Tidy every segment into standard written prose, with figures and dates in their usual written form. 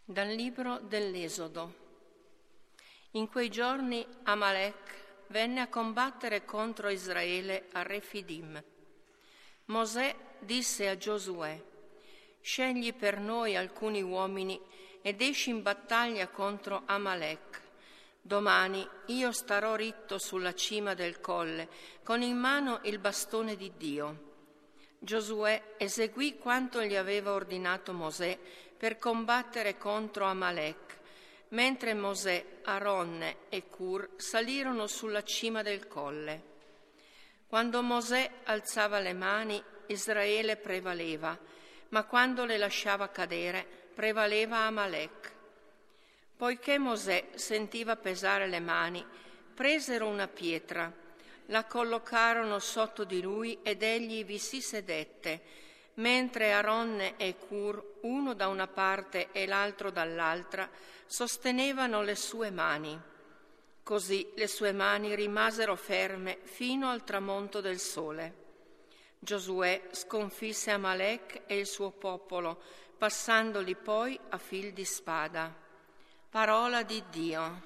Dal libro dell'Esodo. In quei giorni Amalek venne a combattere contro Israele a Refidim. Mosè disse a Giosuè: «Scegli per noi alcuni uomini ed esci in battaglia contro Amalek. Domani io starò ritto sulla cima del colle, con in mano il bastone di Dio». Giosuè eseguì quanto gli aveva ordinato Mosè per combattere contro Amalek, mentre Mosè, Aronne e Cur salirono sulla cima del colle. Quando Mosè alzava le mani, Israele prevaleva, ma quando le lasciava cadere, prevaleva Amalek. Poiché Mosè sentiva pesare le mani, presero una pietra, la collocarono sotto di lui ed egli vi si sedette, mentre Aronne e Cur, uno da una parte e l'altro dall'altra, sostenevano le sue mani. Così le sue mani rimasero ferme fino al tramonto del sole. Giosuè sconfisse Amalek e il suo popolo, passandoli poi a fil di spada. Parola di Dio.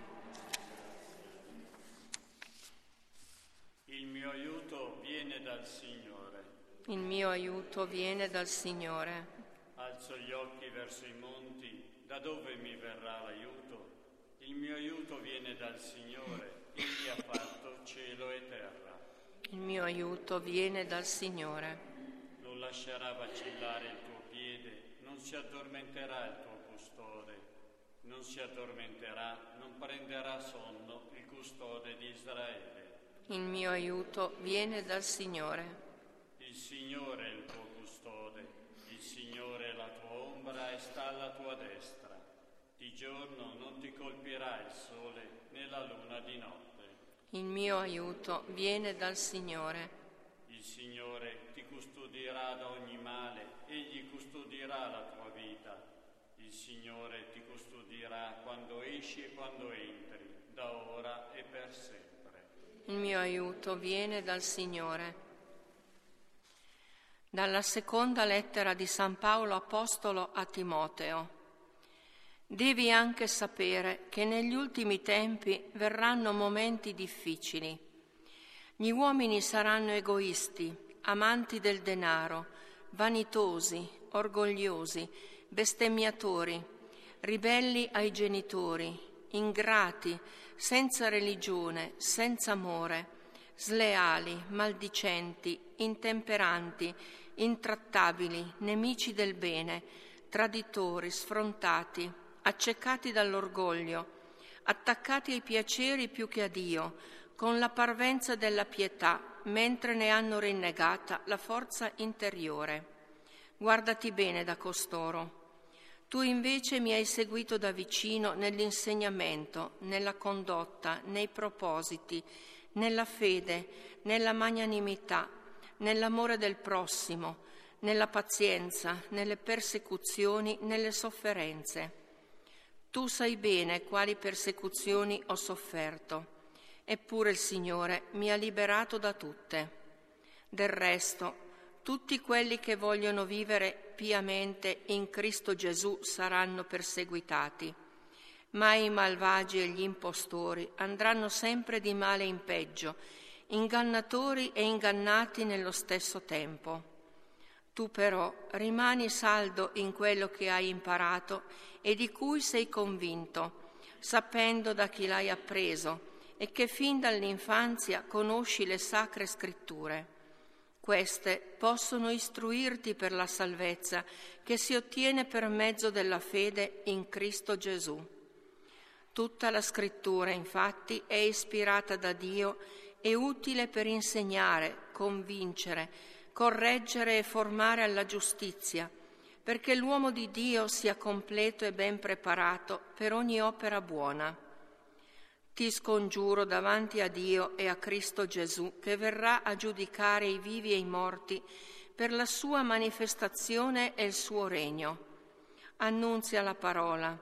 Il mio aiuto viene dal Signore. Il mio aiuto viene dal Signore. Alzo gli occhi verso i monti, da dove mi verrà l'aiuto? Il mio aiuto viene dal Signore, Egli ha fatto cielo e terra. Il mio aiuto viene dal Signore. Non lascerà vacillare il tuo piede, non si addormenterà il tuo custode. Non si addormenterà, non prenderà sonno il custode di Israele. Il mio aiuto viene dal Signore. Il Signore è il tuo custode, il Signore è la tua ombra e sta alla tua destra. Di giorno non ti colpirà il sole né la luna di notte. Il mio aiuto viene dal Signore. Il Signore ti custodirà da ogni male, Egli custodirà la tua vita. Il Signore ti custodirà quando esci e quando entri, da ora e per sempre. Il mio aiuto viene dal Signore. Dalla seconda lettera di San Paolo Apostolo a Timoteo. Devi anche sapere che negli ultimi tempi verranno momenti difficili. Gli uomini saranno egoisti, amanti del denaro, vanitosi, orgogliosi, bestemmiatori, ribelli ai genitori, ingrati, senza religione, senza amore, sleali, maldicenti, intemperanti, intrattabili, nemici del bene, traditori, sfrontati, accecati dall'orgoglio, attaccati ai piaceri più che a Dio, con la parvenza della pietà, mentre ne hanno rinnegata la forza interiore. Guardati bene da costoro. Tu invece mi hai seguito da vicino nell'insegnamento, nella condotta, nei propositi, nella fede, nella magnanimità, nell'amore del prossimo, nella pazienza, nelle persecuzioni, nelle sofferenze. Tu sai bene quali persecuzioni ho sofferto, eppure il Signore mi ha liberato da tutte. Del resto, tutti quelli che vogliono vivere piamente in Cristo Gesù saranno perseguitati, ma i malvagi e gli impostori andranno sempre di male in peggio, ingannatori e ingannati nello stesso tempo. Tu però rimani saldo in quello che hai imparato e di cui sei convinto, sapendo da chi l'hai appreso e che fin dall'infanzia conosci le sacre scritture. Queste possono istruirti per la salvezza che si ottiene per mezzo della fede in Cristo Gesù. Tutta la scrittura, infatti, è ispirata da Dio e utile per insegnare, convincere, correggere e formare alla giustizia, perché l'uomo di Dio sia completo e ben preparato per ogni opera buona. Ti scongiuro davanti a Dio e a Cristo Gesù, che verrà a giudicare i vivi e i morti per la sua manifestazione e il suo regno. Annunzia la parola,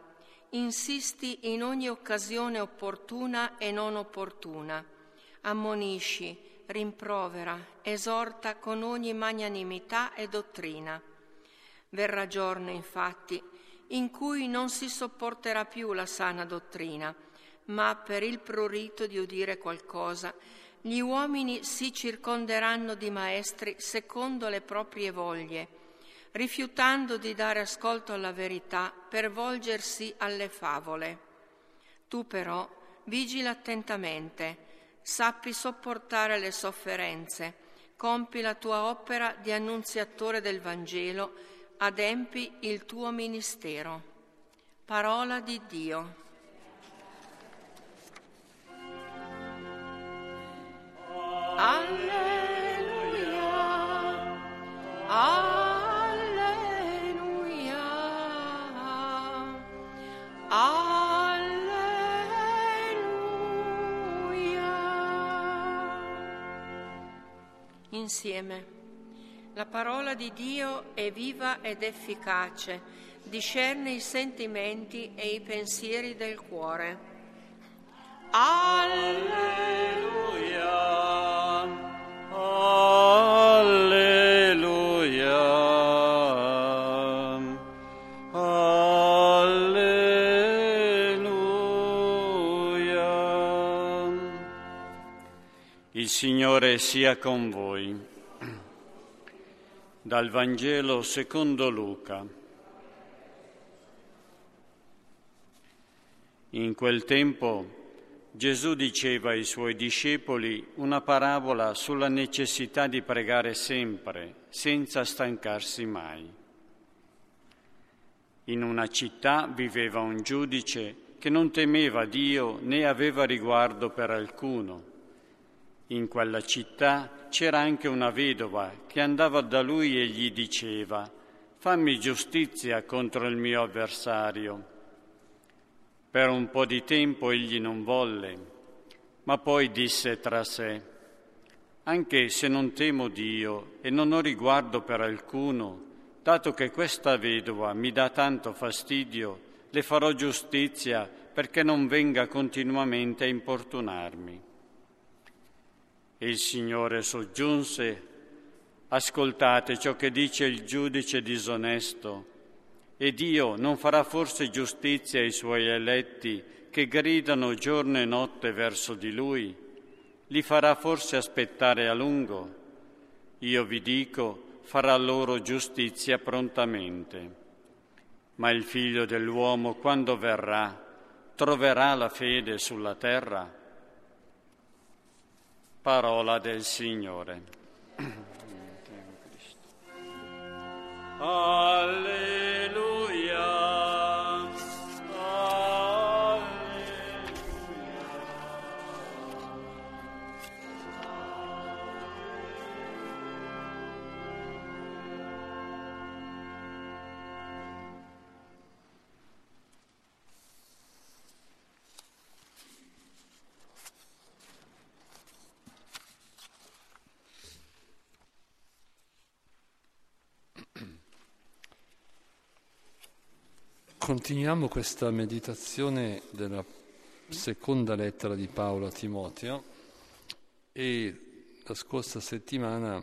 insisti in ogni occasione opportuna e non opportuna, ammonisci, rimprovera, esorta con ogni magnanimità e dottrina. Verrà giorno, infatti, in cui non si sopporterà più la sana dottrina, ma per il prurito di udire qualcosa, gli uomini si circonderanno di maestri secondo le proprie voglie, rifiutando di dare ascolto alla verità per volgersi alle favole. Tu però vigila attentamente, sappi sopportare le sofferenze, compi la tua opera di annunziatore del Vangelo, adempi il tuo ministero. Parola di Dio. Alleluia, alleluia, alleluia. Insieme. La parola di Dio è viva ed efficace, discerne i sentimenti e i pensieri del cuore. Alleluia. Alleluia, alleluia. Il Signore sia con voi. Dal Vangelo secondo Luca. In quel tempo Gesù diceva ai suoi discepoli una parabola sulla necessità di pregare sempre, senza stancarsi mai. In una città viveva un giudice che non temeva Dio né aveva riguardo per alcuno. In quella città c'era anche una vedova che andava da lui e gli diceva: «Fammi giustizia contro il mio avversario». Per un po' di tempo egli non volle, ma poi disse tra sé: «Anche se non temo Dio e non ho riguardo per alcuno, dato che questa vedova mi dà tanto fastidio, le farò giustizia perché non venga continuamente a importunarmi». E il Signore soggiunse: «Ascoltate ciò che dice il giudice disonesto. E Dio non farà forse giustizia ai suoi eletti che gridano giorno e notte verso di Lui? Li farà forse aspettare a lungo? Io vi dico, farà loro giustizia prontamente. Ma il Figlio dell'uomo, quando verrà, troverà la fede sulla terra?» Parola del Signore. Alleluia. Continuiamo questa meditazione della seconda lettera di Paolo a Timoteo e la scorsa settimana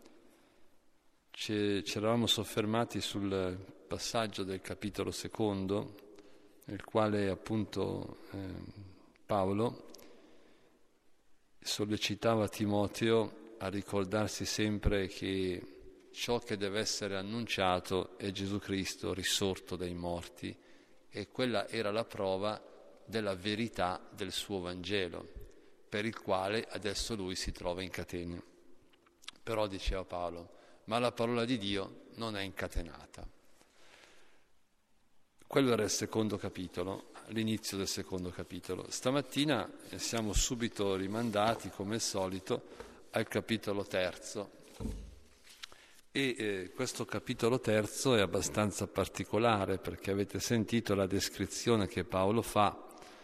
ci eravamo soffermati sul passaggio del capitolo secondo, nel quale appunto Paolo sollecitava Timoteo a ricordarsi sempre che ciò che deve essere annunciato è Gesù Cristo risorto dai morti, e quella era la prova della verità del suo Vangelo, per il quale adesso lui si trova in catene. Però, diceva Paolo, ma la parola di Dio non è incatenata. Quello era il secondo capitolo, l'inizio del secondo capitolo. Stamattina siamo subito rimandati, come al solito, al capitolo terzo. E questo capitolo terzo è abbastanza particolare, perché avete sentito la descrizione che Paolo fa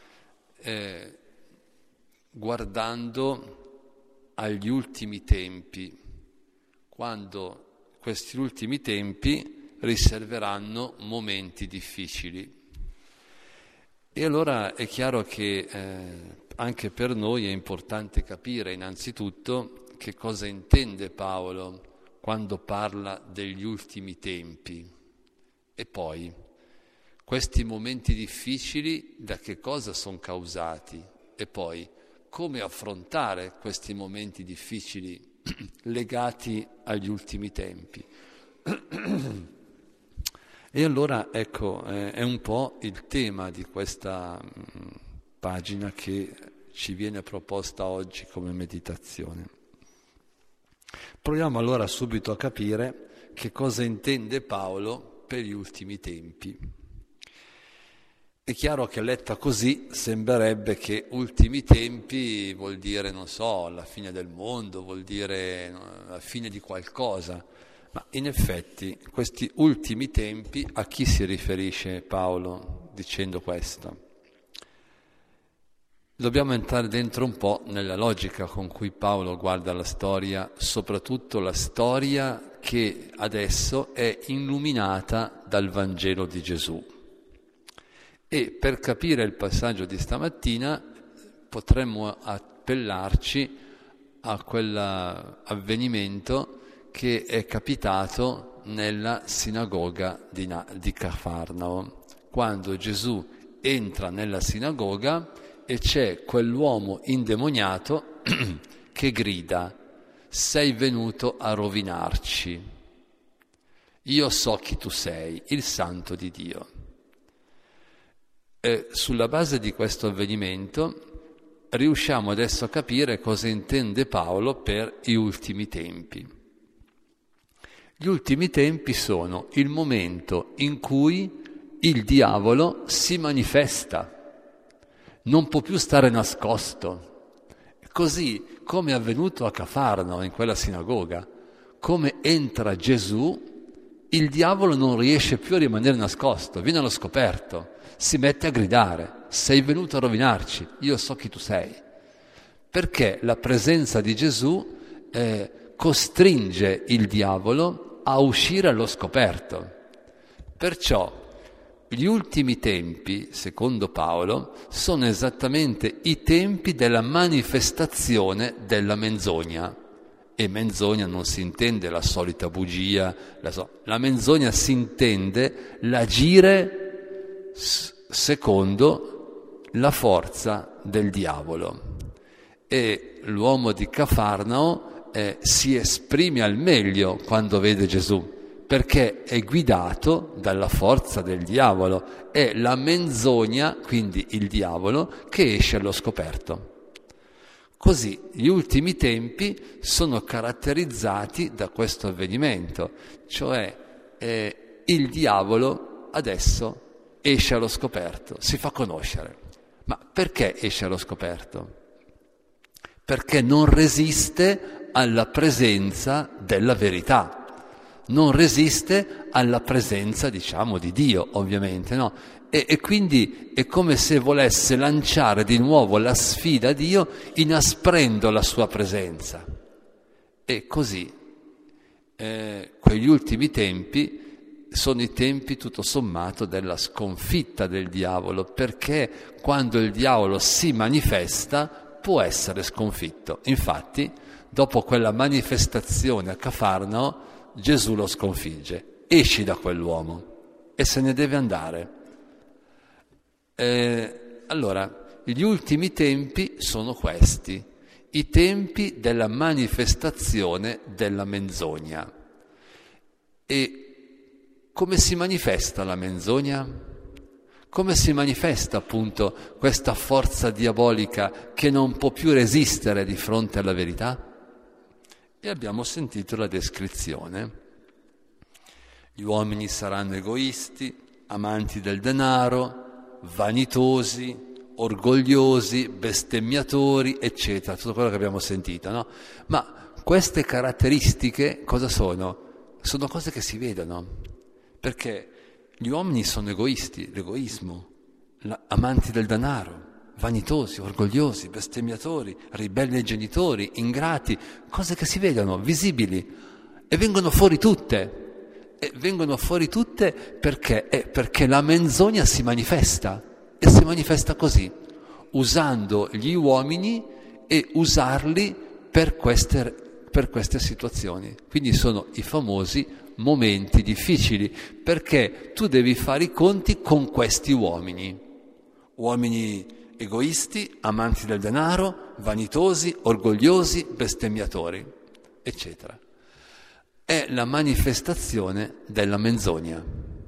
guardando agli ultimi tempi, quando questi ultimi tempi riserveranno momenti difficili. E allora è chiaro che anche per noi è importante capire innanzitutto che cosa intende Paolo quando parla degli ultimi tempi, e poi questi momenti difficili da che cosa sono causati e poi come affrontare questi momenti difficili legati agli ultimi tempi. E allora ecco, è un po' il tema di questa pagina che ci viene proposta oggi come meditazione. Proviamo allora subito a capire che cosa intende Paolo per gli ultimi tempi. È chiaro che letta così sembrerebbe che ultimi tempi vuol dire, non so, la fine del mondo, vuol dire la fine di qualcosa, ma in effetti questi ultimi tempi a chi si riferisce Paolo dicendo questo? Dobbiamo entrare dentro un po' nella logica con cui Paolo guarda la storia, soprattutto la storia che adesso è illuminata dal Vangelo di Gesù. E per capire il passaggio di stamattina potremmo appellarci a quell'avvenimento che è capitato nella sinagoga di Cafarnao, quando Gesù entra nella sinagoga e c'è quell'uomo indemoniato che grida: sei venuto a rovinarci, io so chi tu sei, il Santo di Dio. E sulla base di questo avvenimento riusciamo adesso a capire cosa intende Paolo per gli ultimi tempi. Gli ultimi tempi sono il momento in cui il diavolo si manifesta, non può più stare nascosto, così come è avvenuto a Cafarnao, in quella sinagoga. Come entra Gesù, il diavolo non riesce più a rimanere nascosto, viene allo scoperto, si mette a gridare: sei venuto a rovinarci, io so chi tu sei. Perché la presenza di Gesù costringe il diavolo a uscire allo scoperto. Perciò gli ultimi tempi, secondo Paolo, sono esattamente i tempi della manifestazione della menzogna. E menzogna non si intende la solita bugia, la menzogna si intende l'agire secondo la forza del diavolo. E l'uomo di Cafarnao si esprime al meglio quando vede Gesù, perché è guidato dalla forza del diavolo, è la menzogna, quindi il diavolo, che esce allo scoperto. Così gli ultimi tempi sono caratterizzati da questo avvenimento, cioè il diavolo adesso esce allo scoperto, si fa conoscere. Ma perché esce allo scoperto? Perché non resiste alla presenza della verità. Non resiste alla presenza, diciamo, di Dio, ovviamente, no? E quindi è come se volesse lanciare di nuovo la sfida a Dio, inasprendo la sua presenza. E così quegli ultimi tempi sono i tempi, tutto sommato, della sconfitta del diavolo, perché quando il diavolo si manifesta può essere sconfitto. Infatti, dopo quella manifestazione a Cafarnao, Gesù lo sconfigge, esci da quell'uomo e se ne deve andare. Allora, gli ultimi tempi sono questi, i tempi della manifestazione della menzogna. E come si manifesta la menzogna? Come si manifesta appunto questa forza diabolica che non può più resistere di fronte alla verità? E abbiamo sentito la descrizione. Gli uomini saranno egoisti, amanti del denaro, vanitosi, orgogliosi, bestemmiatori, eccetera, tutto quello che abbiamo sentito, no? Ma queste caratteristiche cosa sono? Sono cose che si vedono, perché gli uomini sono egoisti, l'egoismo, amanti del denaro, vanitosi, orgogliosi, bestemmiatori, ribelli ai genitori, ingrati, cose che si vedono, visibili, e vengono fuori tutte. E vengono fuori tutte perché la menzogna si manifesta, e si manifesta così, usando gli uomini e usarli per queste situazioni. Quindi sono i famosi momenti difficili, perché tu devi fare i conti con questi uomini egoisti, amanti del denaro, vanitosi, orgogliosi, bestemmiatori, eccetera. È la manifestazione della menzogna.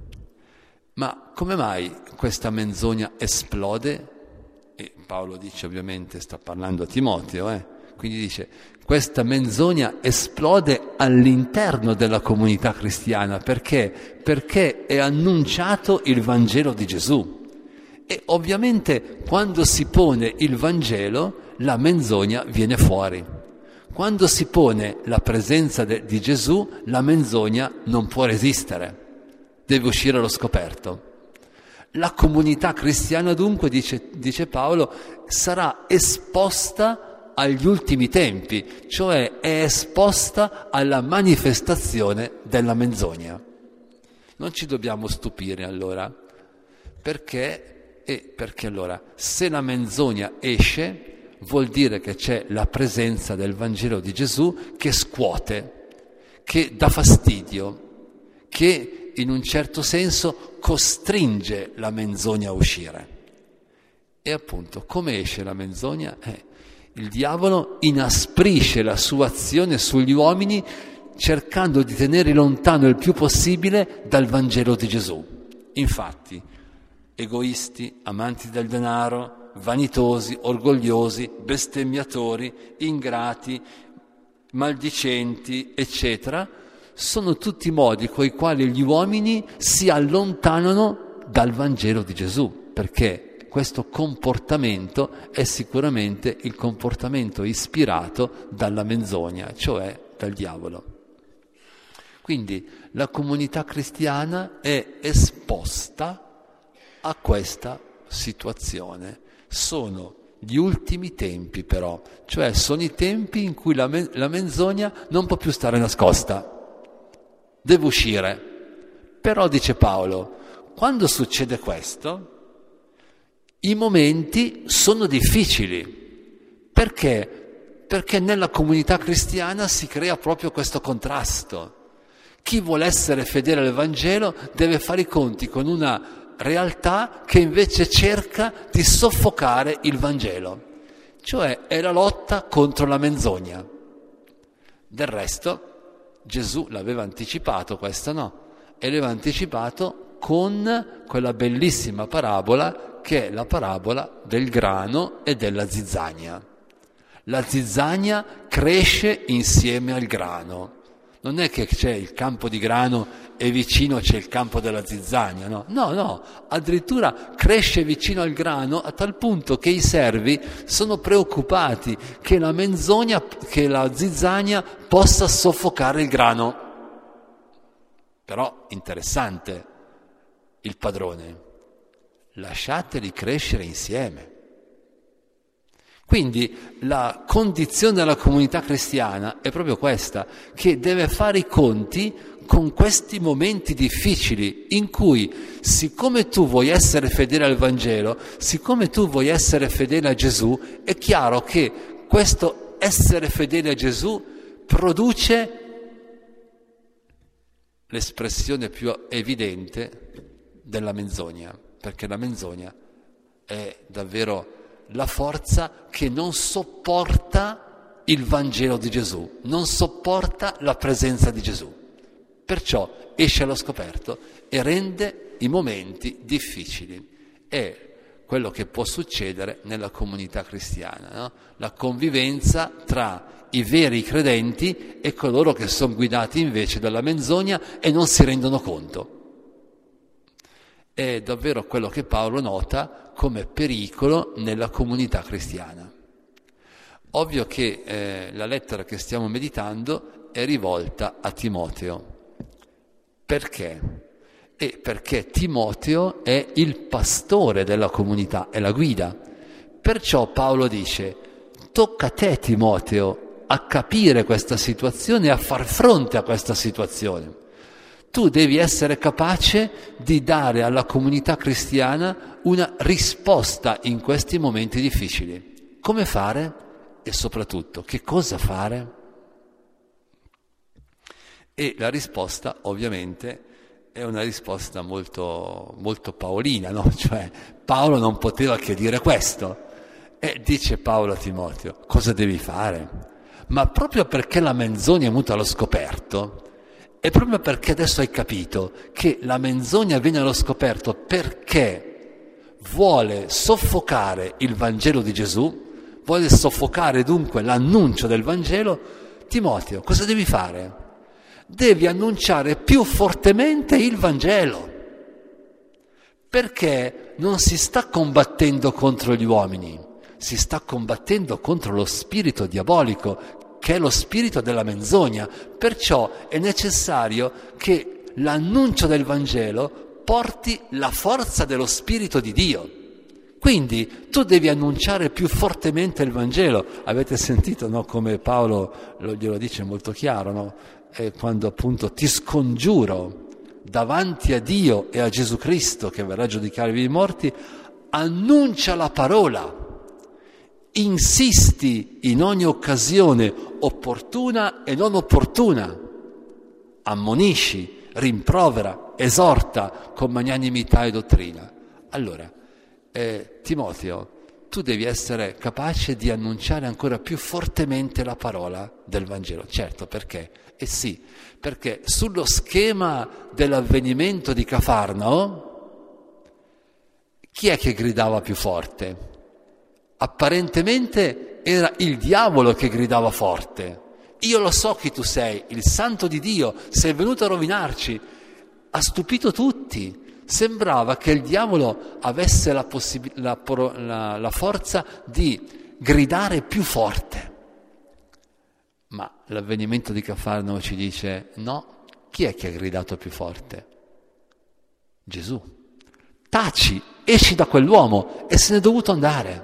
Ma come mai questa menzogna esplode? E Paolo dice, ovviamente, sta parlando a Timoteo, quindi dice, questa menzogna esplode all'interno della comunità cristiana. Perché? Perché è annunciato il Vangelo di Gesù. E ovviamente quando si pone il Vangelo, la menzogna viene fuori. Quando si pone la presenza di Gesù, la menzogna non può resistere, deve uscire allo scoperto. La comunità cristiana dunque, dice Paolo, sarà esposta agli ultimi tempi, cioè è esposta alla manifestazione della menzogna. Non ci dobbiamo stupire allora, perché allora se la menzogna esce vuol dire che c'è la presenza del Vangelo di Gesù che scuote, che dà fastidio, che in un certo senso costringe la menzogna a uscire. E appunto, come esce la menzogna? Il diavolo inasprisce la sua azione sugli uomini cercando di tenere lontano il più possibile dal Vangelo di Gesù. Infatti, egoisti, amanti del denaro, vanitosi, orgogliosi, bestemmiatori, ingrati, maldicenti, eccetera, sono tutti modi coi quali gli uomini si allontanano dal Vangelo di Gesù, perché questo comportamento è sicuramente il comportamento ispirato dalla menzogna, cioè dal diavolo. Quindi la comunità cristiana è esposta a questa situazione. Sono gli ultimi tempi però, cioè sono i tempi in cui la menzogna non può più stare nascosta, deve uscire. Però, dice Paolo, quando succede questo, i momenti sono difficili. Perché? Perché nella comunità cristiana si crea proprio questo contrasto. Chi vuole essere fedele al Vangelo deve fare i conti con una realtà che invece cerca di soffocare il Vangelo, cioè è la lotta contro la menzogna. Del resto Gesù l'aveva anticipato questo, no? E l'aveva anticipato con quella bellissima parabola che è la parabola del grano e della zizzania. La zizzania cresce insieme al grano. Non è che c'è il campo di grano e vicino c'è il campo della zizzania, no, addirittura cresce vicino al grano a tal punto che i servi sono preoccupati che la menzogna, che la zizzania possa soffocare il grano. Però interessante il padrone, lasciateli crescere insieme. Quindi la condizione della comunità cristiana è proprio questa, che deve fare i conti con questi momenti difficili in cui, siccome tu vuoi essere fedele al Vangelo, siccome tu vuoi essere fedele a Gesù, è chiaro che questo essere fedele a Gesù produce l'espressione più evidente della menzogna, perché la menzogna è davvero la forza che non sopporta il Vangelo di Gesù, non sopporta la presenza di Gesù. Perciò esce allo scoperto e rende i momenti difficili. È quello che può succedere nella comunità cristiana, no? La convivenza tra i veri credenti e coloro che sono guidati invece dalla menzogna e non si rendono conto. È davvero quello che Paolo nota come pericolo nella comunità cristiana. Ovvio che la lettera che stiamo meditando è rivolta a Timoteo. Perché? Perché Timoteo è il pastore della comunità, è la guida. Perciò Paolo dice: tocca a te, Timoteo, a capire questa situazione e a far fronte a questa situazione. Tu devi essere capace di dare alla comunità cristiana una risposta in questi momenti difficili. Come fare? E soprattutto, che cosa fare? E la risposta ovviamente è una risposta molto, molto paolina, no? Cioè Paolo non poteva che dire questo. E dice Paolo a Timoteo: cosa devi fare? Ma proprio perché la menzogna è venuta allo scoperto, e proprio perché adesso hai capito che la menzogna viene allo scoperto perché vuole soffocare il Vangelo di Gesù, vuole soffocare dunque l'annuncio del Vangelo, Timoteo, cosa devi fare? Devi annunciare più fortemente il Vangelo, perché non si sta combattendo contro gli uomini, si sta combattendo contro lo spirito diabolico, che è lo spirito della menzogna. Perciò è necessario che l'annuncio del Vangelo porti la forza dello Spirito di Dio. Quindi tu devi annunciare più fortemente il Vangelo. Avete sentito, no, come Paolo glielo dice molto chiaro, no? Quando appunto ti scongiuro davanti a Dio e a Gesù Cristo che verrà a giudicare i vivi e i morti, annuncia la parola, insisti in ogni occasione opportuna e non opportuna, ammonisci, rimprovera, esorta con magnanimità e dottrina. Allora, Timoteo, tu devi essere capace di annunciare ancora più fortemente la parola del Vangelo. Certo, perché? Sì, perché sullo schema dell'avvenimento di Cafarnao, chi è che gridava più forte? Apparentemente era il diavolo che gridava forte. Io lo so chi tu sei, il santo di Dio, sei venuto a rovinarci. Ha stupito tutti. Sembrava che il diavolo avesse la forza di gridare più forte. Ma l'avvenimento di Cafarnao ci dice: no, chi è che ha gridato più forte? Gesù. Taci, esci da quell'uomo, e se n'è dovuto andare.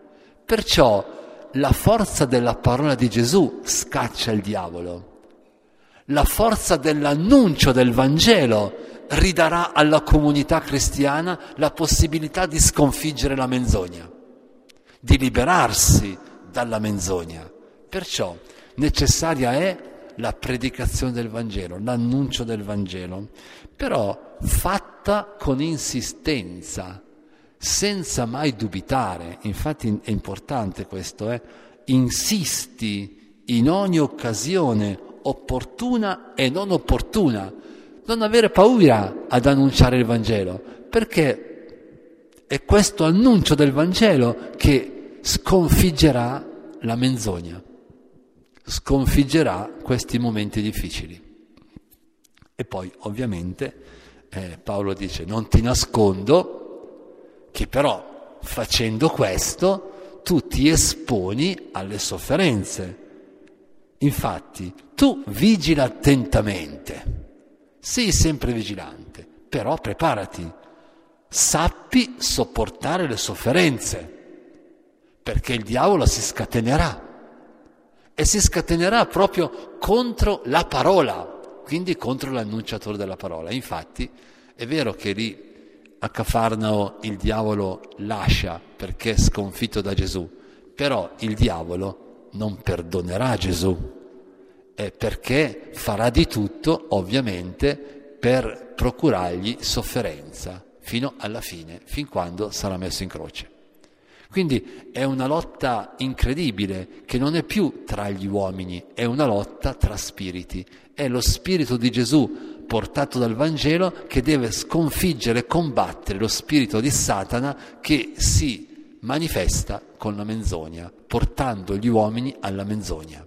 Perciò la forza della parola di Gesù scaccia il diavolo. La forza dell'annuncio del Vangelo ridarà alla comunità cristiana la possibilità di sconfiggere la menzogna, di liberarsi dalla menzogna. Perciò necessaria è la predicazione del Vangelo, l'annuncio del Vangelo, però fatta con insistenza, senza mai dubitare. Infatti è importante questo, insisti in ogni occasione opportuna e non opportuna. Non avere paura ad annunciare il Vangelo, perché è questo annuncio del Vangelo che sconfiggerà la menzogna, sconfiggerà questi momenti difficili. E poi ovviamente Paolo dice: non ti nascondo che però facendo questo tu ti esponi alle sofferenze. Infatti tu vigila attentamente, sii sempre vigilante, però preparati, sappi sopportare le sofferenze, perché il diavolo si scatenerà, e si scatenerà proprio contro la parola, quindi contro l'annunciatore della parola. Infatti è vero che lì a Cafarnao il diavolo lascia perché è sconfitto da Gesù, però il diavolo non perdonerà Gesù, perché farà di tutto ovviamente per procurargli sofferenza fino alla fine, fin quando sarà messo in croce. Quindi è una lotta incredibile che non è più tra gli uomini, è una lotta tra spiriti. È lo spirito di Gesù portato dal Vangelo che deve sconfiggere e combattere lo spirito di Satana che si manifesta con la menzogna, portando gli uomini alla menzogna.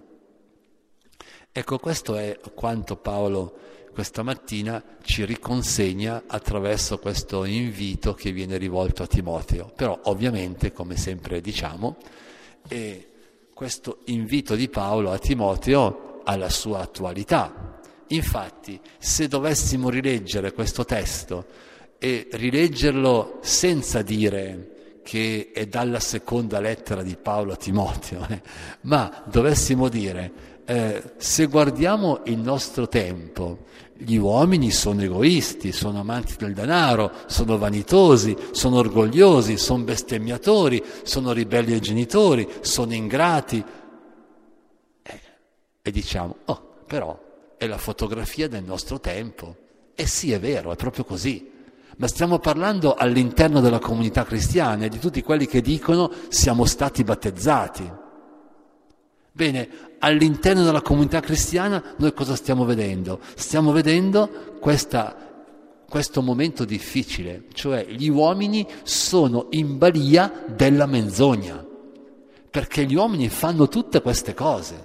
Ecco, questo è quanto Paolo questa mattina ci riconsegna attraverso questo invito che viene rivolto a Timoteo. Però ovviamente, come sempre diciamo, questo invito di Paolo a Timoteo ha la sua attualità. Infatti, se dovessimo rileggere questo testo e rileggerlo senza dire che è dalla seconda lettera di Paolo a Timoteo, ma dovessimo dire, se guardiamo il nostro tempo, gli uomini sono egoisti, sono amanti del denaro, sono vanitosi, sono orgogliosi, sono bestemmiatori, sono ribelli ai genitori, sono ingrati. E diciamo, però è la fotografia del nostro tempo. E sì, è vero, è proprio così. Ma stiamo parlando all'interno della comunità cristiana e di tutti quelli che dicono siamo stati battezzati. Bene, all'interno della comunità cristiana noi cosa stiamo vedendo? Stiamo vedendo questo momento difficile, cioè gli uomini sono in balia della menzogna, perché gli uomini fanno tutte queste cose.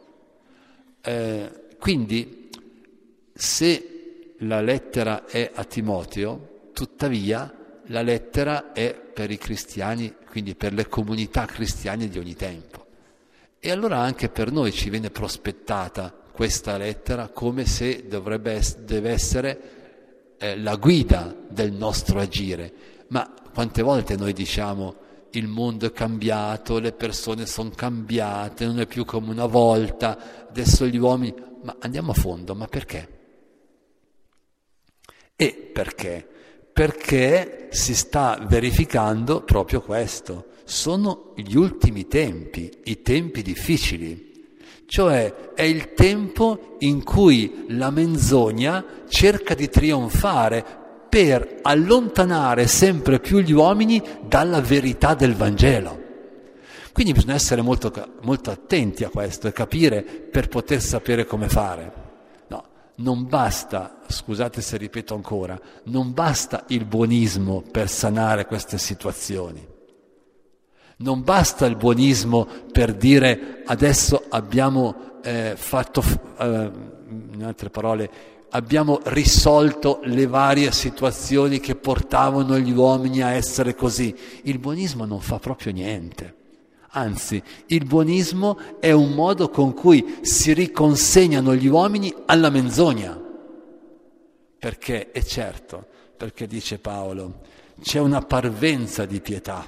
Quindi, se la lettera è a Timoteo, tuttavia la lettera è per i cristiani, quindi per le comunità cristiane di ogni tempo. E allora anche per noi ci viene prospettata questa lettera come se deve essere la guida del nostro agire. Ma quante volte noi diciamo il mondo è cambiato, le persone sono cambiate, non è più come una volta, adesso gli uomini... Ma andiamo a fondo, ma perché? E perché? Perché si sta verificando proprio questo. Sono gli ultimi tempi, i tempi difficili. Cioè è il tempo in cui la menzogna cerca di trionfare per allontanare sempre più gli uomini dalla verità del Vangelo. Quindi bisogna essere molto, molto attenti a questo e capire per poter sapere come fare. No, non basta, scusate se ripeto ancora, non basta il buonismo per sanare queste situazioni. Non basta il buonismo per dire adesso abbiamo in altre parole, abbiamo risolto le varie situazioni che portavano gli uomini a essere così. Il buonismo non fa proprio niente. Anzi, il buonismo è un modo con cui si riconsegnano gli uomini alla menzogna. Perché, è certo, perché dice Paolo, c'è una parvenza di pietà,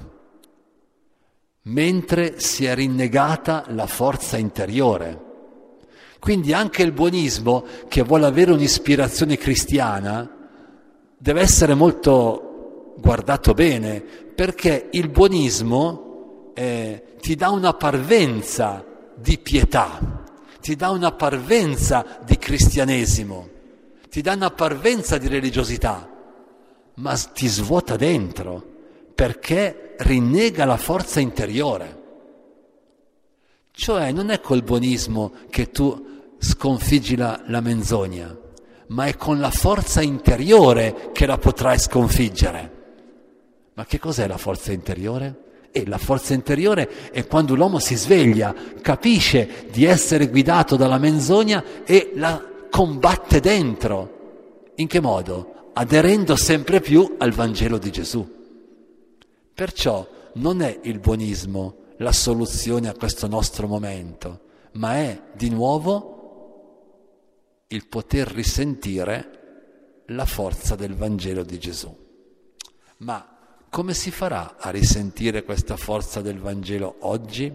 mentre si è rinnegata la forza interiore. Quindi anche il buonismo, che vuole avere un'ispirazione cristiana, deve essere molto guardato bene, perché il buonismo ti dà una parvenza di pietà, ti dà una parvenza di cristianesimo, ti dà una parvenza di religiosità, ma ti svuota dentro, perché rinnega la forza interiore. Cioè non è col buonismo che tu sconfiggi la menzogna, ma è con la forza interiore che la potrai sconfiggere. Ma che cos'è la forza interiore? La forza interiore è quando l'uomo si sveglia, capisce di essere guidato dalla menzogna e la combatte dentro. In che modo? Aderendo sempre più al Vangelo di Gesù. Perciò non è il buonismo la soluzione a questo nostro momento, ma è di nuovo il poter risentire la forza del Vangelo di Gesù. Ma come si farà a risentire questa forza del Vangelo oggi?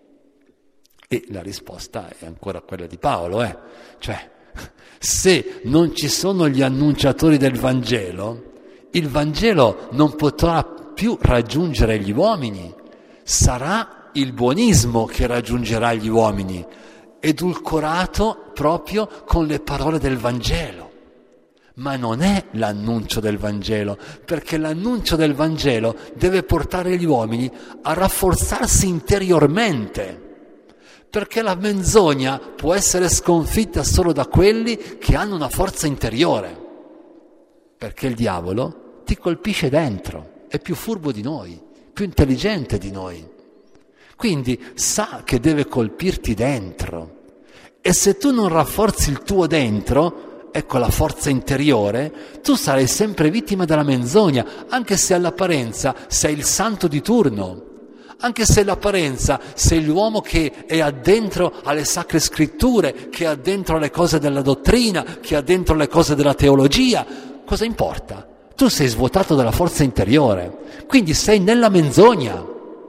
E la risposta è ancora quella di Paolo, Cioè, se non ci sono gli annunciatori del Vangelo, il Vangelo non potrà più raggiungere gli uomini, sarà il buonismo che raggiungerà gli uomini, edulcorato proprio con le parole del Vangelo. Ma non è l'annuncio del Vangelo, perché l'annuncio del Vangelo deve portare gli uomini a rafforzarsi interiormente, perché la menzogna può essere sconfitta solo da quelli che hanno una forza interiore, perché il diavolo ti colpisce dentro, è più furbo di noi, più intelligente di noi, quindi sa che deve colpirti dentro, e se tu non rafforzi il tuo dentro, ecco la forza interiore, tu sarai sempre vittima della menzogna, anche se all'apparenza sei il santo di turno, anche se all'apparenza sei l'uomo che è addentro alle sacre scritture, che è addentro alle cose della dottrina, che è addentro alle cose della teologia. Cosa importa? Tu sei svuotato dalla forza interiore, quindi sei nella menzogna,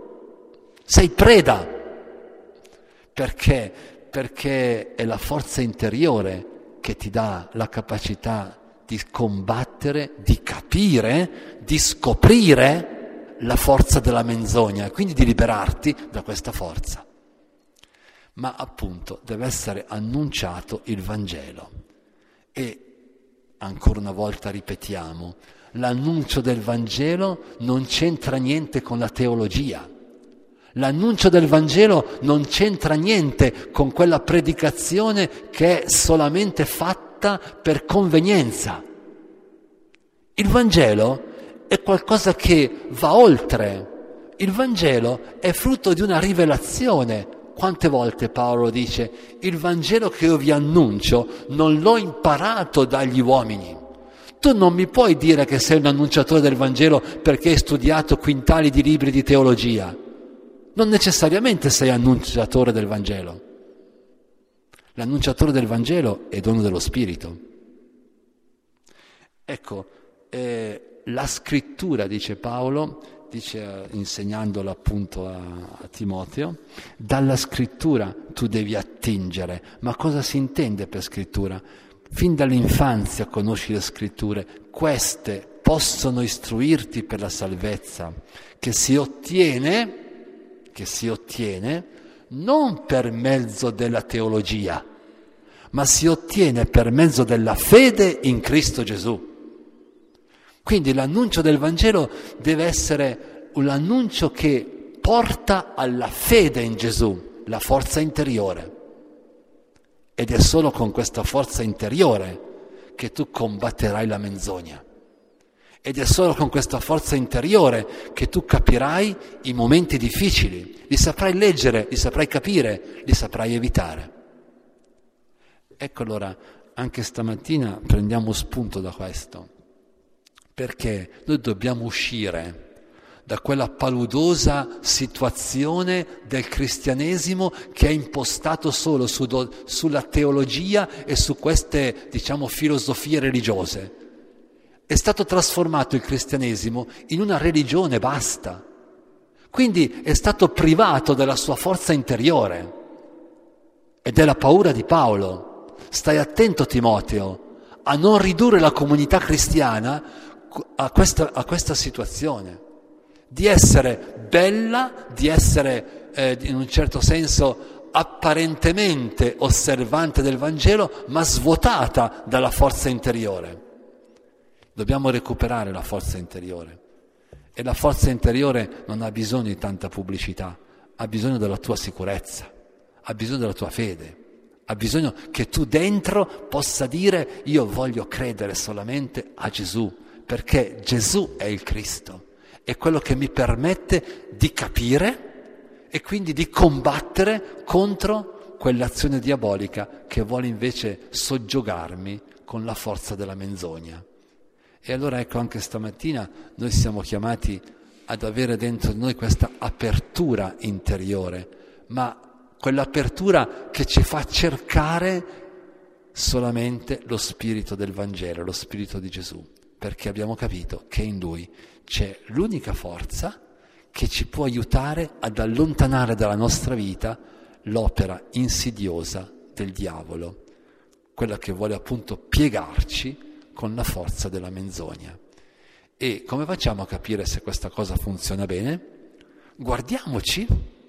sei preda. Perché? Perché è la forza interiore che ti dà la capacità di combattere, di capire, di scoprire la forza della menzogna e quindi di liberarti da questa forza. ma appunto deve essere annunciato il Vangelo. E ancora una volta ripetiamo, l'annuncio del Vangelo non c'entra niente con la teologia. L'annuncio del Vangelo non c'entra niente con quella predicazione che è solamente fatta per convenienza. Il Vangelo è qualcosa che va oltre. Il Vangelo è frutto di una rivelazione. Quante volte Paolo dice: il Vangelo che io vi annuncio non l'ho imparato dagli uomini. Tu non mi puoi dire che sei un annunciatore del Vangelo perché hai studiato quintali di libri di teologia. Non necessariamente sei annunciatore del Vangelo. L'annunciatore del Vangelo è dono dello Spirito. Ecco, la scrittura, dice Paolo, insegnandolo appunto a Timoteo, dalla scrittura tu devi attingere. Ma cosa si intende per scrittura? Fin dall'infanzia conosci le scritture, queste possono istruirti per la salvezza che si ottiene non per mezzo della teologia, ma si ottiene per mezzo della fede in Cristo Gesù. Quindi l'annuncio del Vangelo deve essere un annuncio che porta alla fede in Gesù, la forza interiore. Ed è solo con questa forza interiore che tu combatterai la menzogna. Ed è solo con questa forza interiore che tu capirai i momenti difficili, li saprai leggere, li saprai capire, li saprai evitare. Ecco allora, anche stamattina prendiamo spunto da questo, perché noi dobbiamo uscire da quella paludosa situazione del cristianesimo che è impostato solo sulla teologia e su queste, filosofie religiose. È stato trasformato il cristianesimo in una religione, basta. Quindi è stato privato della sua forza interiore. Ed è la paura di Paolo. Stai attento, Timoteo, a non ridurre la comunità cristiana a questa situazione. Di essere bella, di essere in un certo senso apparentemente osservante del Vangelo, ma svuotata dalla forza interiore. Dobbiamo recuperare la forza interiore. E la forza interiore non ha bisogno di tanta pubblicità, ha bisogno della tua sicurezza, ha bisogno della tua fede, ha bisogno che tu dentro possa dire: io voglio credere solamente a Gesù, perché Gesù è il Cristo, è quello che mi permette di capire e quindi di combattere contro quell'azione diabolica che vuole invece soggiogarmi con la forza della menzogna. E allora ecco, anche stamattina noi siamo chiamati ad avere dentro di noi questa apertura interiore, ma quell'apertura che ci fa cercare solamente lo spirito del Vangelo, lo spirito di Gesù, perché abbiamo capito che in Lui c'è l'unica forza che ci può aiutare ad allontanare dalla nostra vita l'opera insidiosa del diavolo, quella che vuole appunto piegarci con la forza della menzogna. E come facciamo a capire se questa cosa funziona bene? Guardiamoci,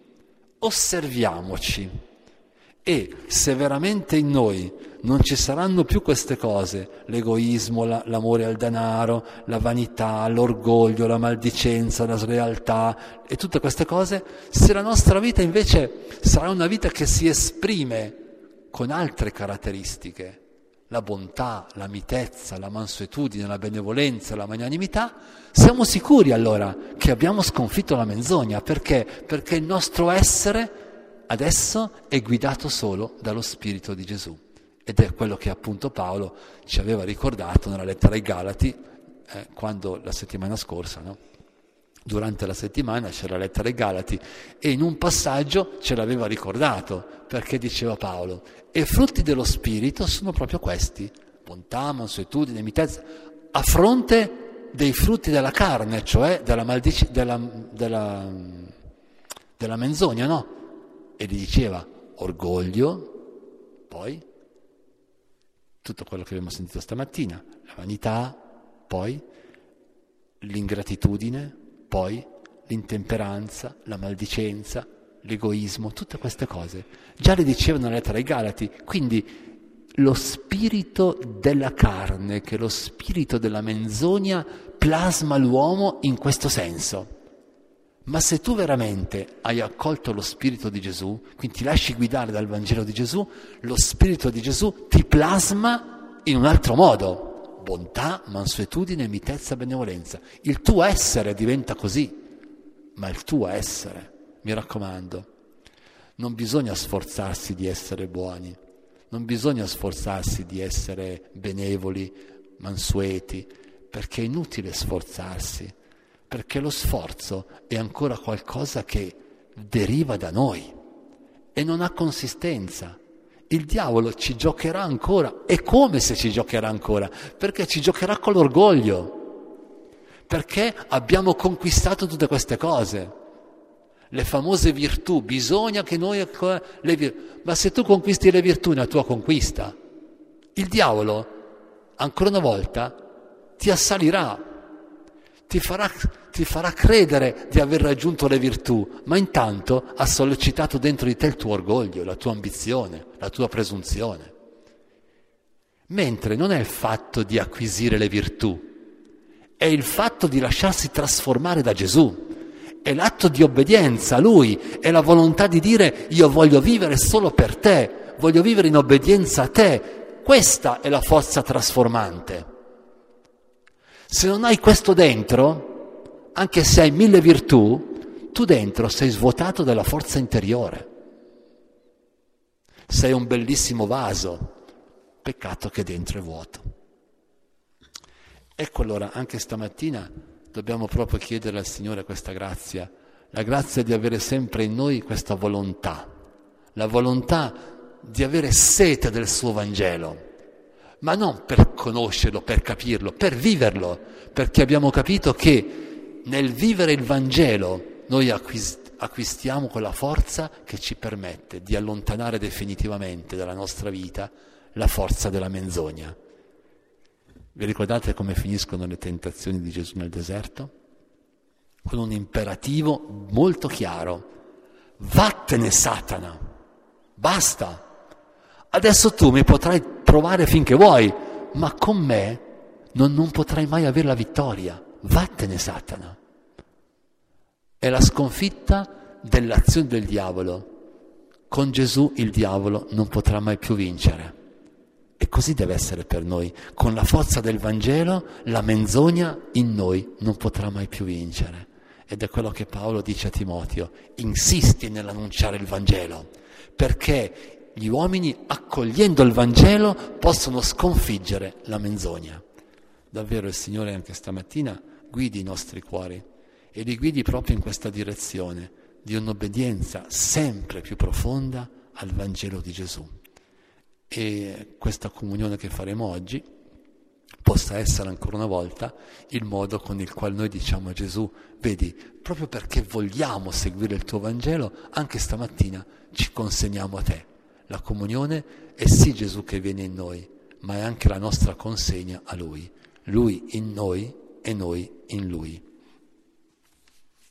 osserviamoci, e se veramente in noi non ci saranno più queste cose, l'egoismo, l'amore al denaro, la vanità, l'orgoglio, la maldicenza, la slealtà e tutte queste cose, se la nostra vita invece sarà una vita che si esprime con altre caratteristiche, la bontà, la mitezza, la mansuetudine, la benevolenza, la magnanimità, siamo sicuri allora che abbiamo sconfitto la menzogna. Perché? Perché il nostro essere adesso è guidato solo dallo Spirito di Gesù. Ed è quello che appunto Paolo ci aveva ricordato nella lettera ai Galati, quando la settimana scorsa, no? Durante la settimana c'era la lettera ai Galati e in un passaggio ce l'aveva ricordato, perché diceva Paolo: e frutti dello Spirito sono proprio questi, bontà, mansuetudine, mitezza, a fronte dei frutti della carne, cioè della menzogna, no? E gli diceva orgoglio, poi tutto quello che abbiamo sentito stamattina, la vanità, poi l'ingratitudine, poi l'intemperanza, la maldicenza, l'egoismo, tutte queste cose. Già le diceva nella lettera ai Galati, quindi lo spirito della carne, che è lo spirito della menzogna, plasma l'uomo in questo senso. Ma se tu veramente hai accolto lo spirito di Gesù, quindi ti lasci guidare dal Vangelo di Gesù, lo spirito di Gesù ti plasma in un altro modo. Bontà, mansuetudine, mitezza, benevolenza. Il tuo essere diventa così, ma il tuo essere, mi raccomando, non bisogna sforzarsi di essere buoni, non bisogna sforzarsi di essere benevoli, mansueti, perché è inutile sforzarsi, perché lo sforzo è ancora qualcosa che deriva da noi e non ha consistenza. Il diavolo ci giocherà ancora, e come se ci giocherà ancora? Perché ci giocherà con l'orgoglio, perché abbiamo conquistato tutte queste cose. Le famose virtù, bisogna che noi... Ma se tu conquisti le virtù, è una tua conquista. Il diavolo, ancora una volta, ti assalirà, ti farà credere di aver raggiunto le virtù, ma intanto ha sollecitato dentro di te il tuo orgoglio, la tua ambizione, la tua presunzione. Mentre non è il fatto di acquisire le virtù, è il fatto di lasciarsi trasformare da Gesù. È l'atto di obbedienza a Lui, è la volontà di dire io voglio vivere solo per te, voglio vivere in obbedienza a te. Questa è la forza trasformante. Se non hai questo dentro, anche se hai 1000 virtù, tu dentro sei svuotato della forza interiore. Sei un bellissimo vaso, peccato che dentro è vuoto. Ecco allora, anche stamattina dobbiamo proprio chiedere al Signore questa grazia, la grazia di avere sempre in noi questa volontà, la volontà di avere sete del suo Vangelo, ma non per conoscerlo, per capirlo, per viverlo, perché abbiamo capito che nel vivere il Vangelo noi acquistiamo quella forza che ci permette di allontanare definitivamente dalla nostra vita la forza della menzogna. Vi ricordate come finiscono le tentazioni di Gesù nel deserto? Con un imperativo molto chiaro: vattene Satana, basta, adesso tu mi potrai provare finché vuoi, ma con me non potrai mai avere la vittoria, vattene Satana. È la sconfitta dell'azione del diavolo. Con Gesù il diavolo non potrà mai più vincere. E così deve essere per noi. Con la forza del Vangelo, la menzogna in noi non potrà mai più vincere. Ed è quello che Paolo dice a Timoteo: insisti nell'annunciare il Vangelo, perché gli uomini, accogliendo il Vangelo, possono sconfiggere la menzogna. Davvero il Signore anche stamattina guidi i nostri cuori e li guidi proprio in questa direzione di un'obbedienza sempre più profonda al Vangelo di Gesù. E questa comunione che faremo oggi possa essere ancora una volta il modo con il quale noi diciamo a Gesù: vedi, proprio perché vogliamo seguire il tuo Vangelo, anche stamattina ci consegniamo a te. La comunione è sì Gesù che viene in noi, ma è anche la nostra consegna a Lui. Lui in noi e noi in Lui.